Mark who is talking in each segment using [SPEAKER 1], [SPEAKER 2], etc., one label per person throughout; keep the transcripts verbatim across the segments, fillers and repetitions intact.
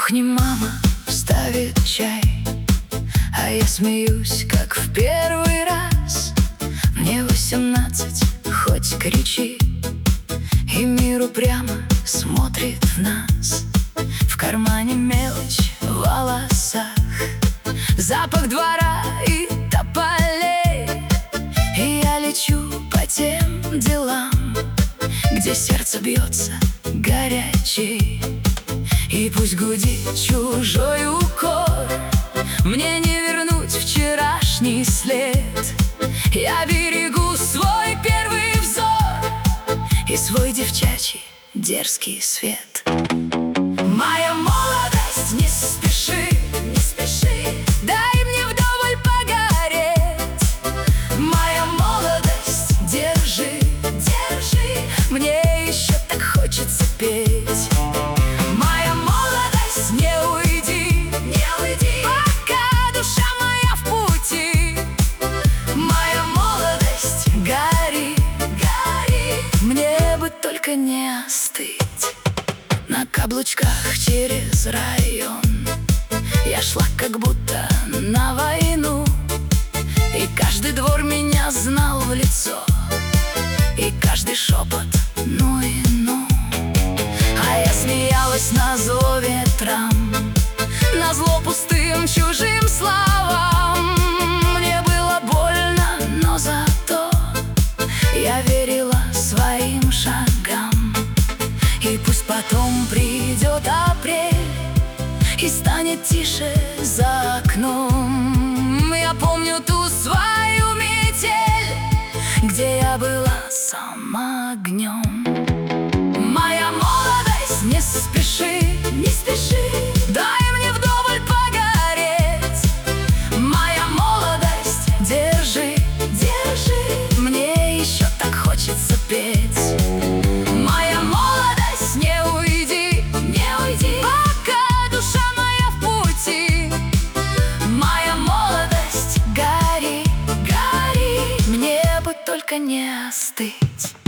[SPEAKER 1] кухне мама ставит чай, а я смеюсь, как в первый раз. Мне восемнадцать, хоть кричи, и мир упрямо смотрит в нас. В кармане мелочь в волосах, запах двора и тополей. И я лечу по тем делам, где сердце бьется горячей. И пусть гудит чужой укор, мне не вернуть вчерашний след. Я берегу свой первый взор и свой девчачий дерзкий свет. Моя молодость, не спеши, не спеши, дай мне вдоволь погореть. Моя молодость, держи, держи, мне еще так хочется петь. Моя молодость, не уйди, не уйди, пока душа моя в пути. Моя молодость, гори, гори, мне бы только не остыть. На каблучках через район я шла как будто на войну, и каждый двор меня знал в лицо, и каждый шепот ну и ну. А я смеялась назло ветрам, назло пустым чужим словам. Мне было больно, но зато я верила своим шагам. И пусть потом придет апрель и станет тише за окном, я помню ту свою метель, где я была сама огнем. Моя молодость, не спеши, не спеши, дай мне вдоволь погореть. Моя молодость, держи, держи, мне еще так хочется петь. Моя молодость, не уйди, не уйди, пока душа моя в пути. Моя молодость, гори, гори, мне бы только не остыть.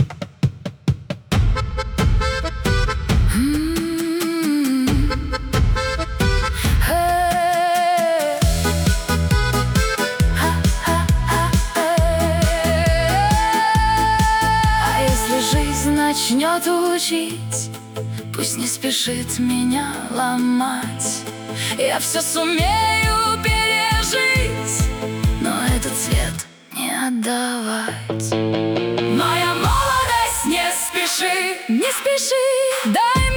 [SPEAKER 1] Начнет учить, пусть не спешит меня ломать. Я все сумею пережить, но этот цвет не отдавать. Моя молодость, не спеши, не спеши, дай